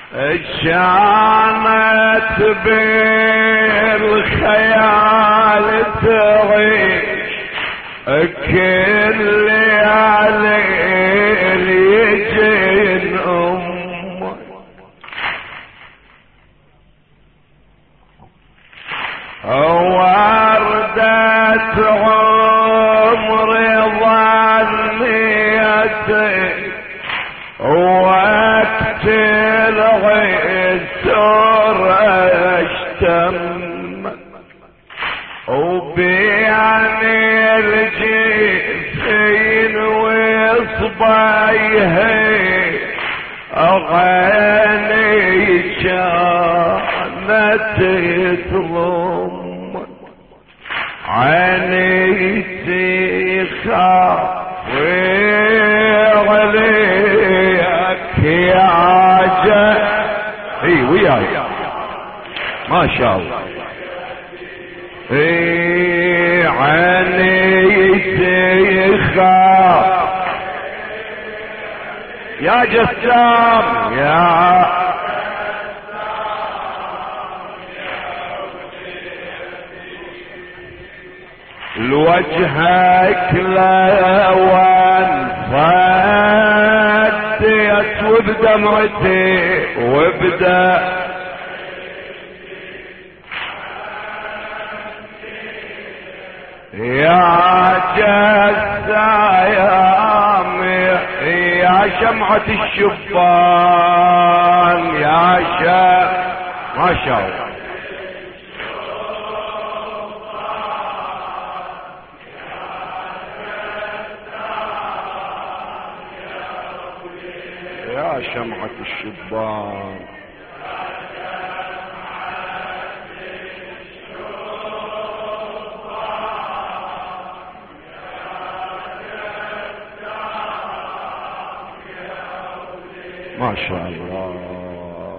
كانت بالخيال تعيش كل عليل يجين أمك وردت عمري ظنيتي وقت العسر اشتم وبيعني الجيفين وصبايه اغاني كانت تضم عيني تخاف عليك يا جاي اي وياي ما شاء الله اي عيني تخاف يا جسام يا الوجهك لوان فديت وبدمعتي وبدا يا جسام يا شمعة الشبان يا ما شاء الله يا شمعة الشبان ما شاء الله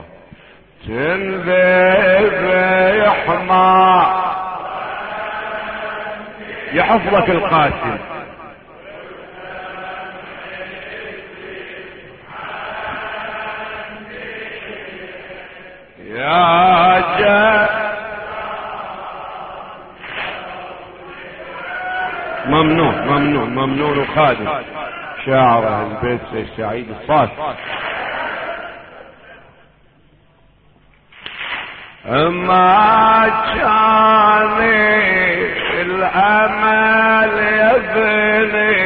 تنذبح ما يحفظك القاسم يا جا ممنون وخادم شاعر البيت سيد سعيد الصاد ما كان الامل يبني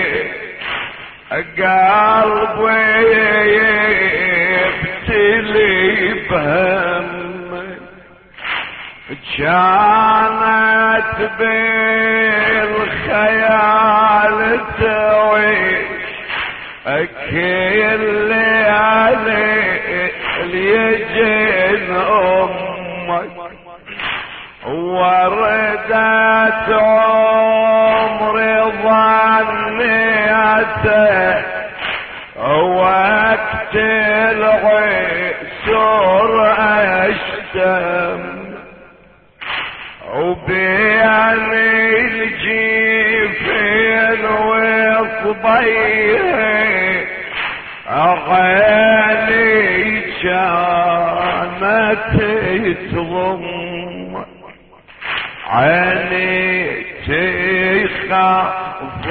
قلبي يبتلي بهم كانت بالخيال تعيش كل عليل يجين امك وردت عمري ظنيته وقت العسر اشتم وبيعني الجيفين وصبيه اغاني كانت تضم عيني تخاف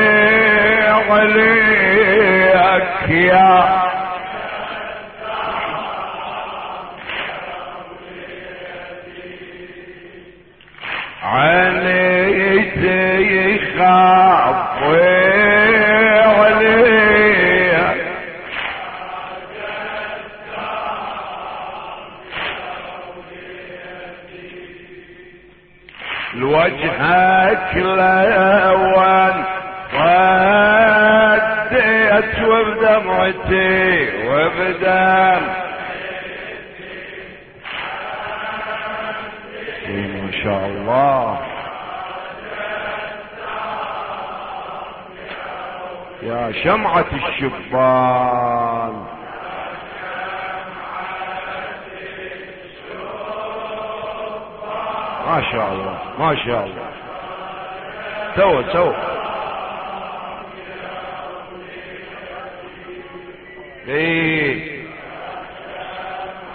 عليك يا عيني تخاف عليك الوجهك لوان فديت وبدمعتي وبدم ما شاء الله يا شمعة الشبان ما شاء الله ما شاء الله سوى ايه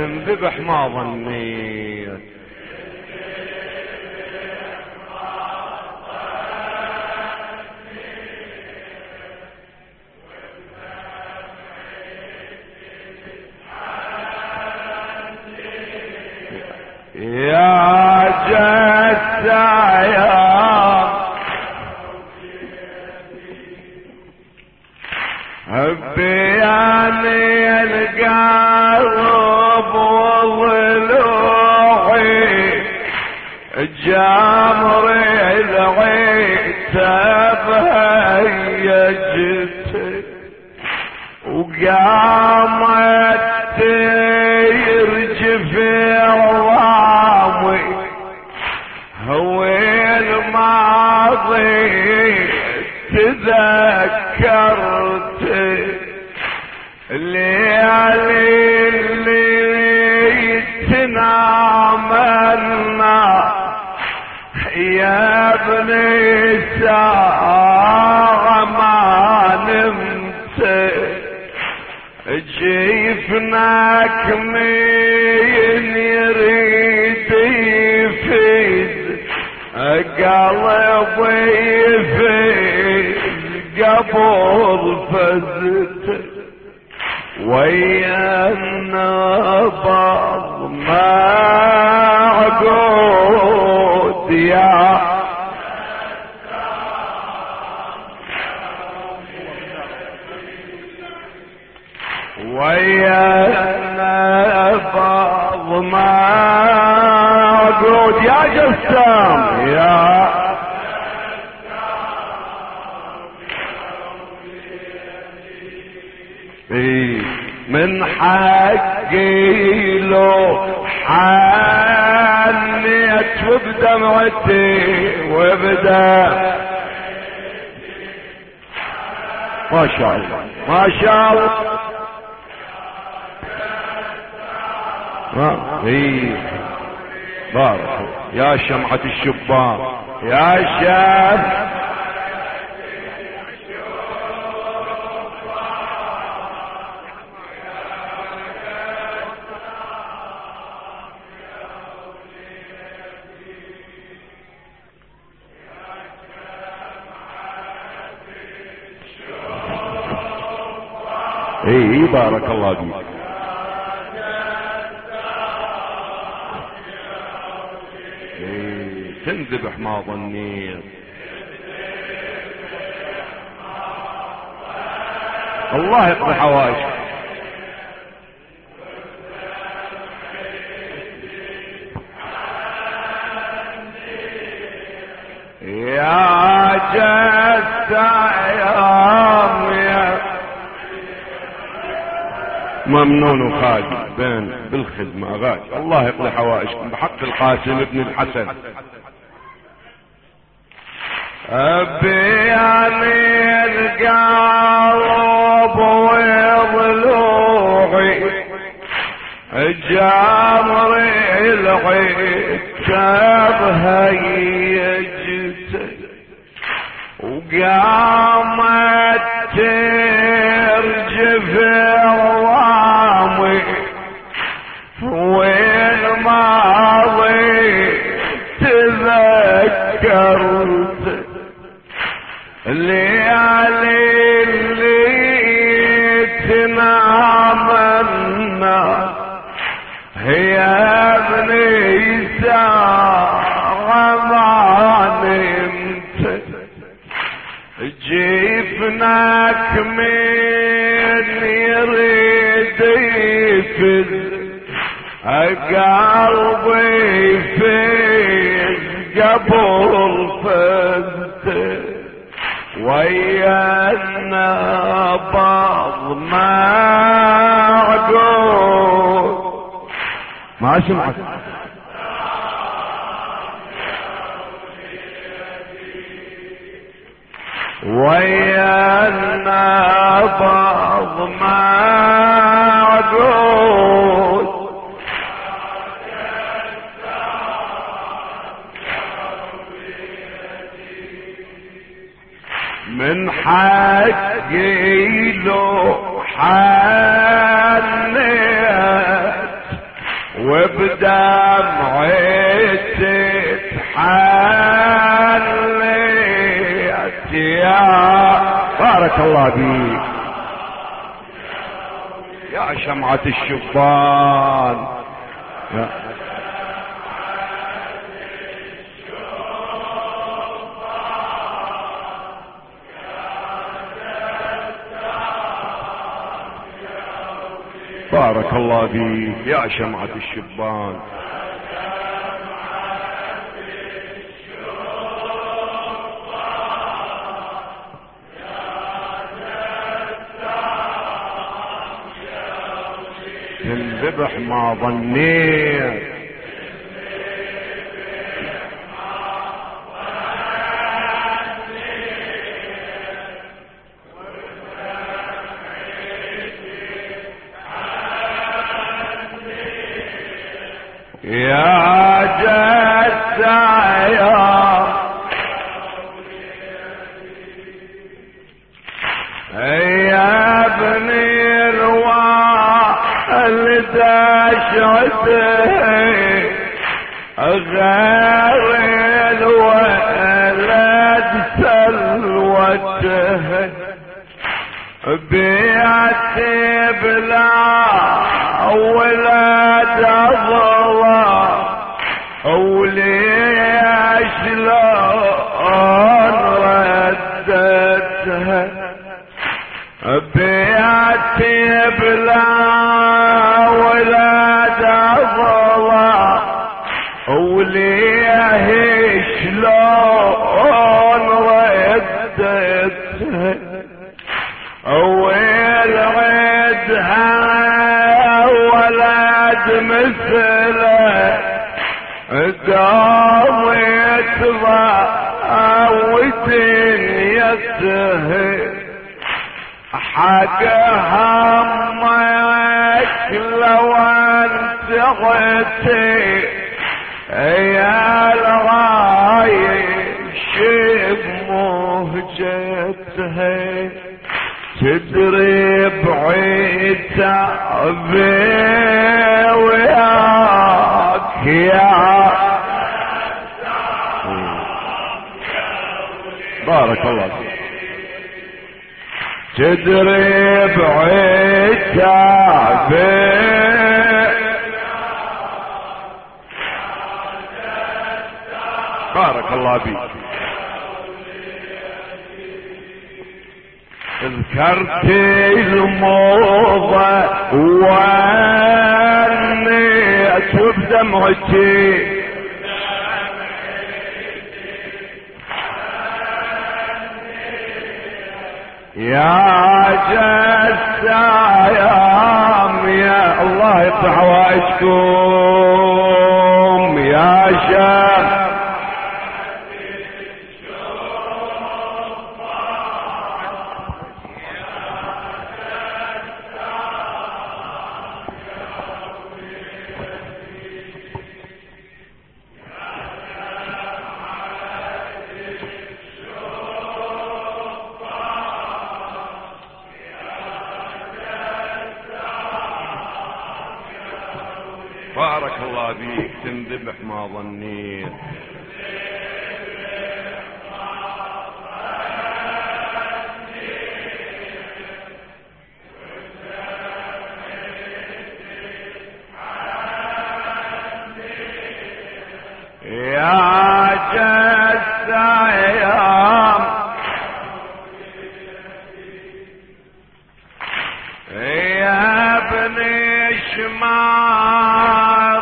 تنذبح ما ظنيت. يا جثة يا بياني القلب وضلوعي جامري العتاب هيجت وقامت ترجف عظامي هو الماضي تذكرت الليالي اللي تنامنا يا ابني ساعة ما نمت جيفناك مين يريد يفيد قلبي يفيد قبل فزت ويا النبض معقود يا ويا النبض معقود يا جسام يا من حقي لو حنيت وبدمعتي وبدا ما شاء الله ما شاء الله بارك يا شمعة الشبان يا شاب اي بارك الله فيك. تنذبح ما ظنيت. الله يقضي حوائجك. يا جثة يا ممنون وخالد بين بالخدمة غالي. الله يقضي حوائجكم بحق القاسم ابن الحسن. بياني القلب وضلوعي جامري العتاب هيجت وقامت ترجف عظامي والماضي تذكرت الليالي اللي تنامنا هي ابني ساعة ما نمت جيفناك من يريد يفز قلبي فز قبل فزت ويا النبض معقود ما سمعت. ويا النبض معقود من حقي لو حنيت وبدمعي تتحليت يا بارك الله بيك يا شمعة الشبان يا بارك الله بيك يا شمعة الشبان تنذبح ما ظنيت يا جد يا ابني الوالد شعته غير الولد سلوته بيعتي بلا ولد ظلام وليش لون ردتها بيعتي بلا ولد ظلام وليش لون ردتها والعدها ولد مثله دام يتضع ودنيته حق همك لو انت غتي يا الغايش بمهجته تدري بعيد تعبي وياك يا بارك الله فيك تدري بعيد تعبي بارك الله فيك ذكرتي الموضة وانيت وبدمعتي يا جسام يا الله يقطع حوائجكم يا شام بارك الله بيك تنذبح ما ظنيت يا جد ايام يا ابني شمار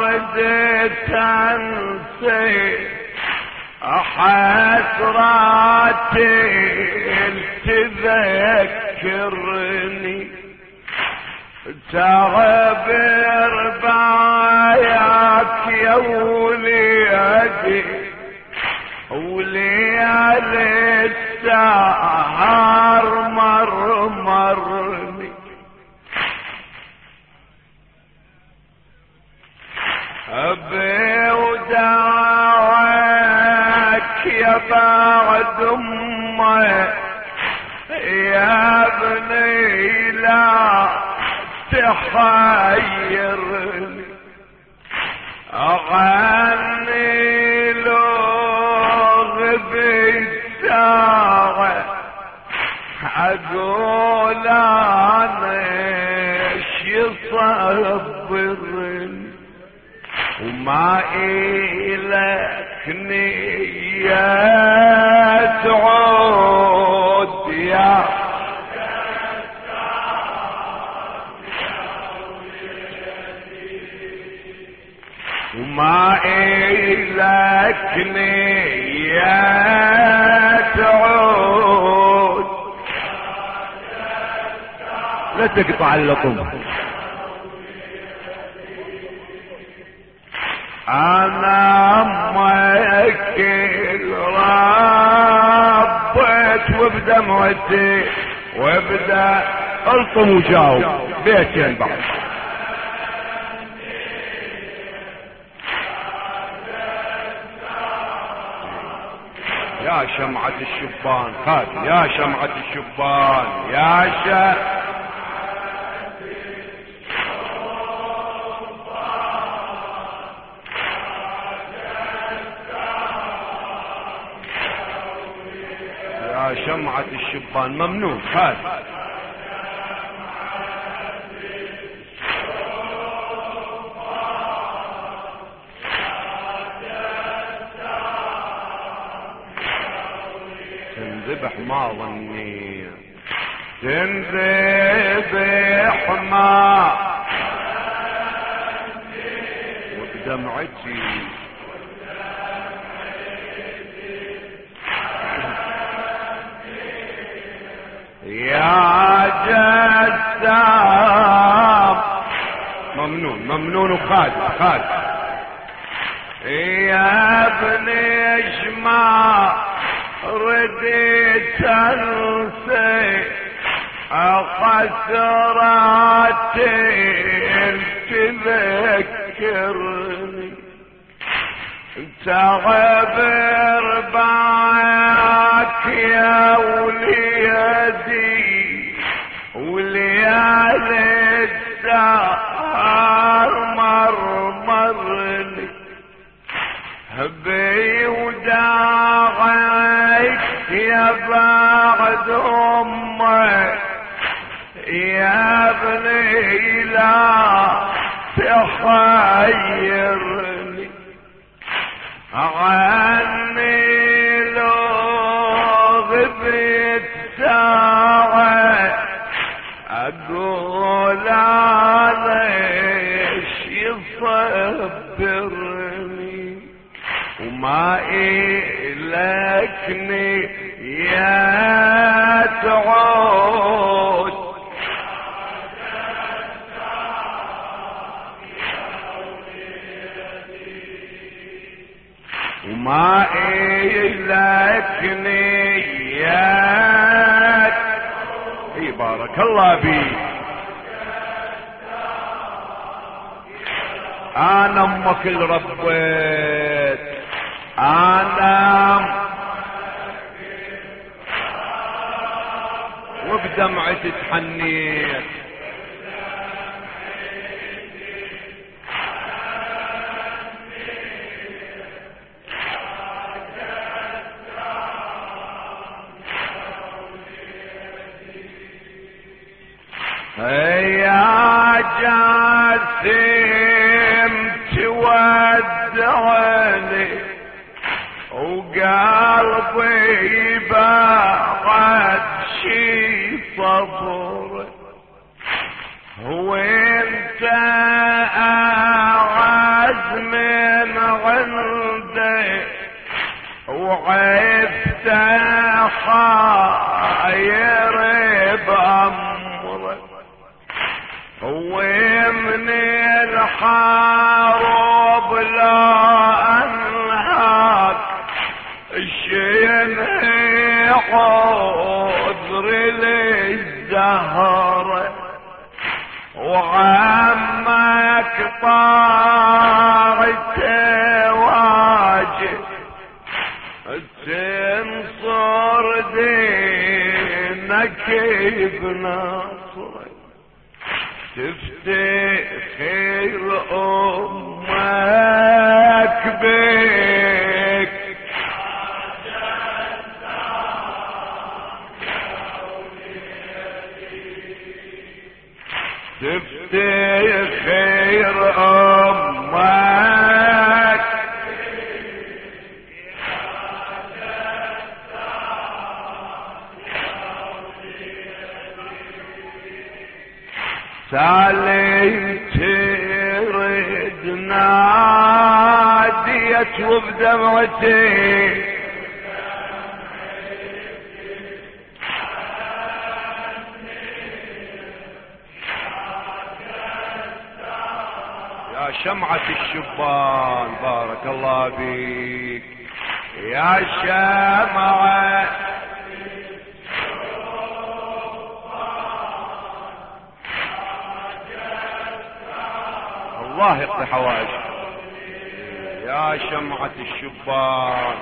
تنسي حسراتي تذكرني تعبر باياك يا وليدي وليالي السهر مرمرني أبي وداعك يا بعد أمي يا ابني لا تحيرني اغني له بالساعة اقول انا يصبرني وما إلك نية تعود يا وما إلك نية تعود لا تقطع اللطم انا امك ربيت وبدمعتي وابدا الطم وجاوب بيتين بعد يا شمعة الشبان خاد يا شمعة الشبان يا شمعة الشبان ممنوع خاد تنذبح ما ظني تنذبح ما وبدمعتي يا جسام ممنون وخاد يا ابني اجمع رديت انسي خسراتي تذكرني تعبر بعك يا وليدي وليالي الدار مرمرني هبي وداعك يا بعد امك يا ابني لا تخيرني عني لو غبت ساعة اقول ليش يصبرني وما إلكني يا تعود وما إلك نيات اي بارك الله بيك انا امك اللي ربيت انا وبدمعتي تحنيت يا جاسم تودعني وقلبي بعد شي صبر وانت اعز من عندي وعفت خاير بأمرك ومن الحارب لا انهاك الشيء عذر للزهر وعمك طاعت واجب تنصر دينك بنصرك تفتخر أمك بك تفتخر أمك سالي ترد ناديت وبدمعتي يا شمعة الشبان بارك الله بيك يا شمعة الله يقضي حوائجك يا شمعة الشبان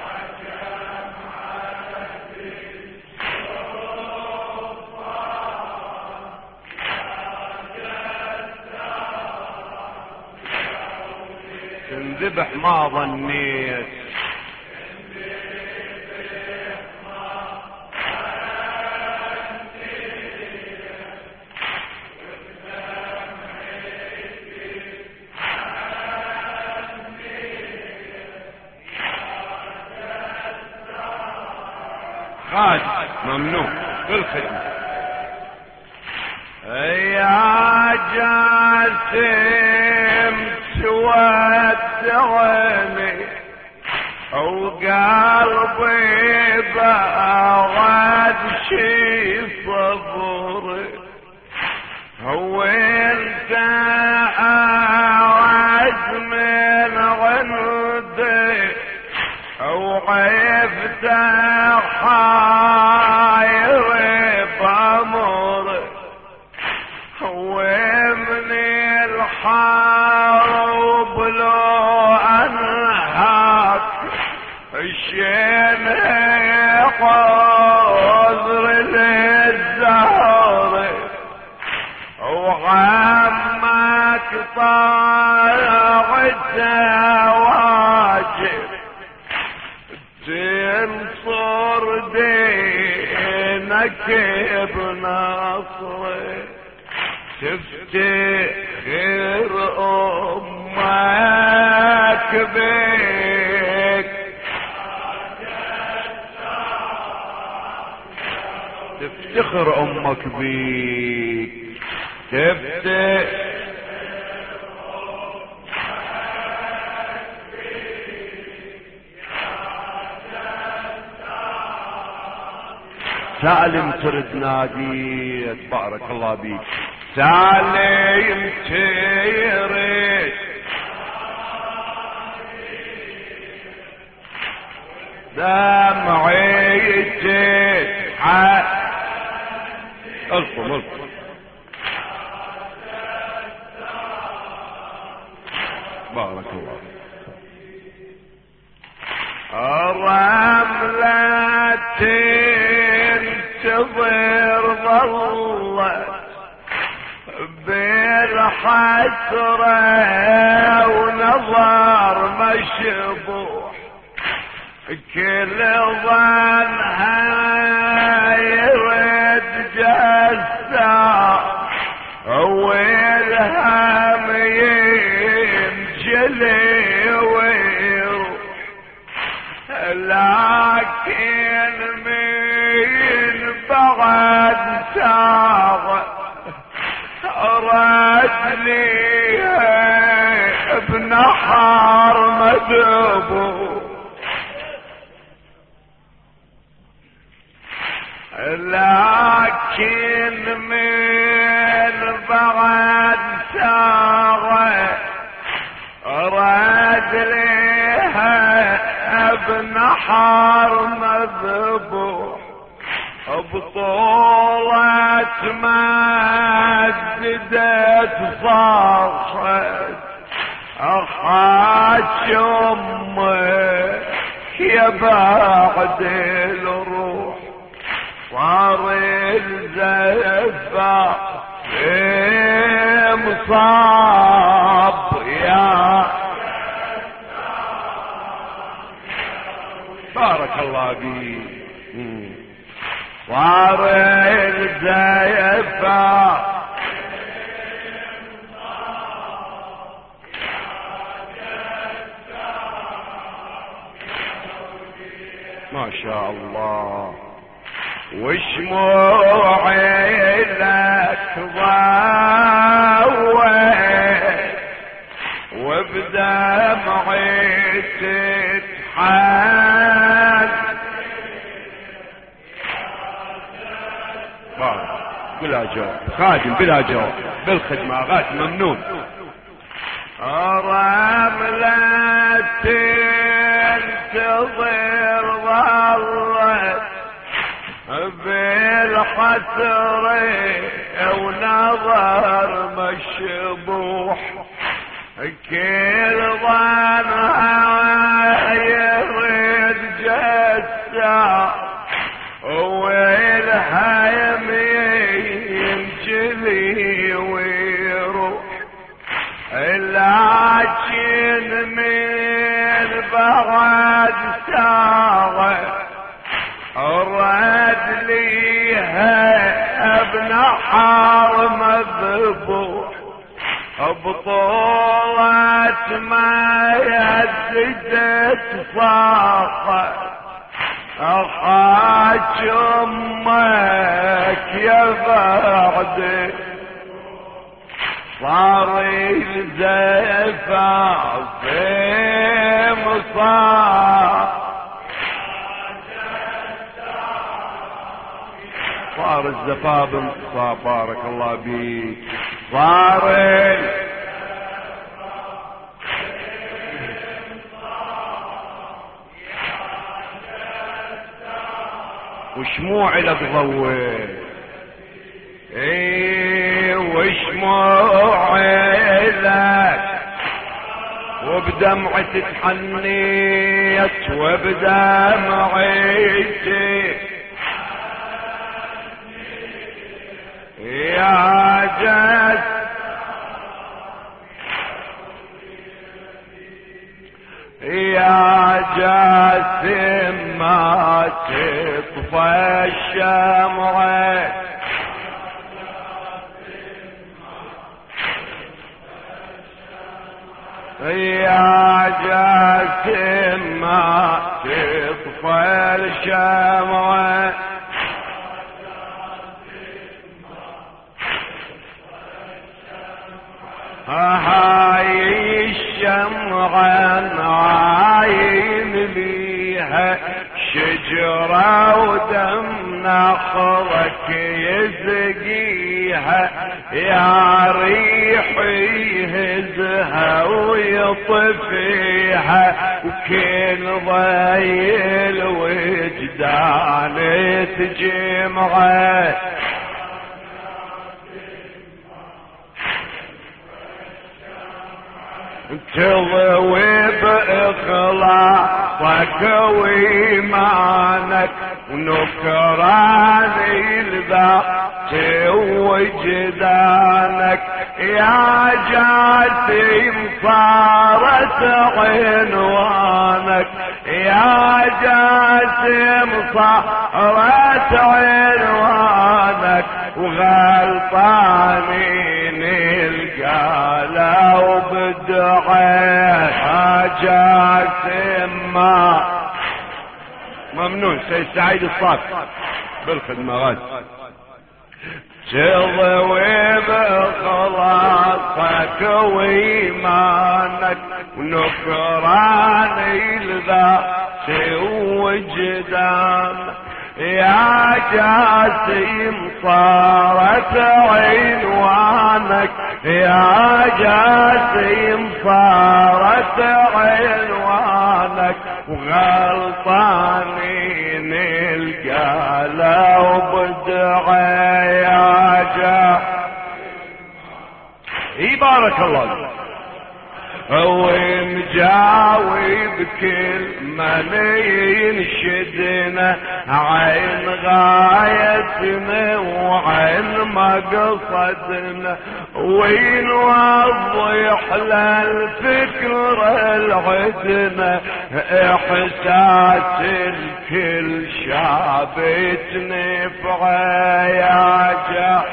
تنذبح ما ظنيت خالد ممنوع بالخدمة يا جاسم تودعني وقلبي بعد شي صبري هو انت عاد من عندي وعفت حاير بامري ومن الحرب لو انهاك الشين قدر للزهر وعمك طاعت واجب تنصر دينك بنصري تفتخر أمك بك تفتخر أمك بك تفتخر سالم ترد ناديت بارك الله بيك سالم ترد دمعيتي القم بارك الله الرملة تنتظر ظلت بالحسرة ونظر مشبوح كل ظنها يرد جسا والهم ينجلي ويروح لكن من بعد ساعة رد ليها بنحر مذبوح لكن من بعد ساعة رد ليها بنحر مذبوح بطولة مددت صاخت أخاك أمك يا بعد الروح صار الزفاف مصاب يا بارك الله بي. صار الزيفة ما شاء الله، وشموعي لك ضوت وبدمعي تتحال. بلا جواب خادم، بلا جواب بالخدمة غاد ممنون. رملة تنتظر ظلت بالحسر ونظر مشبوح، كل ظنها يريد جسا والهيم ينجلي ويروح، لكن من بعد ساعة رد ليها ابن حار مذبوح، بطولة ما يزدت صاخة أخاك أمك يا بعد. صار الزيفة في مصاب، صار الزفاف انتصاب بارك الله بيك. صار وشموع لك ضوي، وشموع لك وبدمعتي تحنيت وبدمعتي يا جد يا جاسم ما تطفى الشمعة، يا جاسم ما تطفى الشمعة، هاي الشمعة عاين بيها شجرة ودم نخرك يسقيها، يا ريح يهزها ويطفيها، وكل ضيل وجدان تجمعه، تضوي بإخلاصك وإيمانك ونكران الذات وجدانك، يا جاسم صارت عنوانك، يا جاسم صارت عنوانك، وغلطانين القالة وبدعي جاسم ما ممنون. سيد سعيد الصاف بالخدمة غاد. تضوي بخلاصك وإيمانك ونكران الذات وجدانك، يا جاسم صارت عنوانك، يا جاسم صارت عنوانك، وغلطانين القالة وبدعي يا جاسم. اي بارك الله. ومجاوب كل من ينشدنا عين غايتنا وعين مقصدنا، ونوضح للفكر العدنا احساس الكل شابت نفعه يا جاه.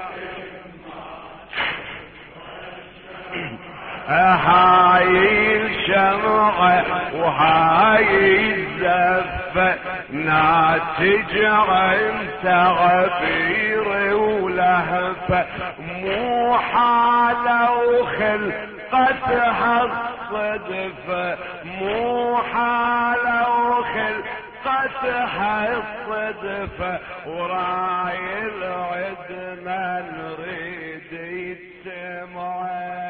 هاي الشمعة وهاي الزفة ناتج عن تعبير ولهفة، مو حالة وخلقتها الصدفة، مو حالة وخلقتها الصدفة، وراي العدنا نريد يتسمع